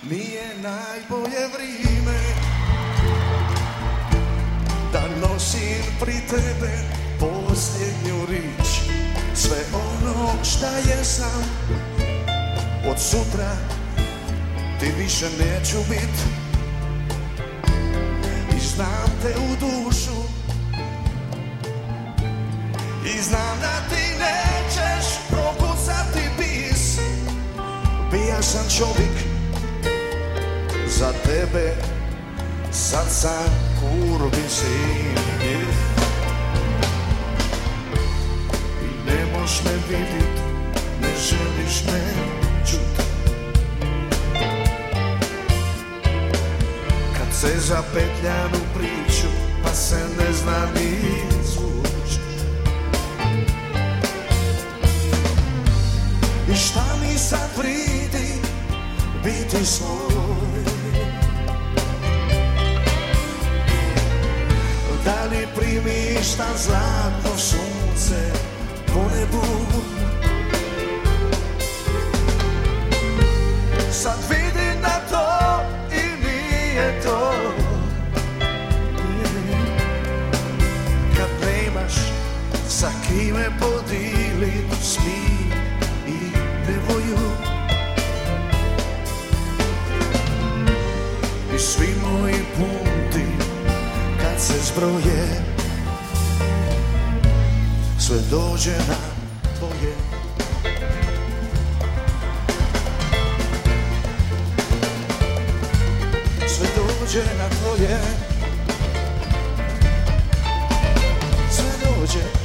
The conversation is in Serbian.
Nije najbolje vrijeme da nosim pri tebe posljednju riječ. Sve ono šta jesam od sutra ti više neću bit. I znam te u dušu i znam da ti nećeš prokucati bis. Bija sam čovjek za tebe, sad sam kurvin sin. I ne moš me vidit, ne želiš me čut. Kad se zapetljam u priču, pa se ne zna ni izvuć. I šta mi sad vridi biti svoj? Da li primiš ta zlatno sunce po nebu? Sad vidim da to i nije to. Kad nemaš sa kime podijelit smih i nevolju. I svi moji punti kad se zbroje, sve dođe na tvoje. Sve dođe na tvoje. Sve dođe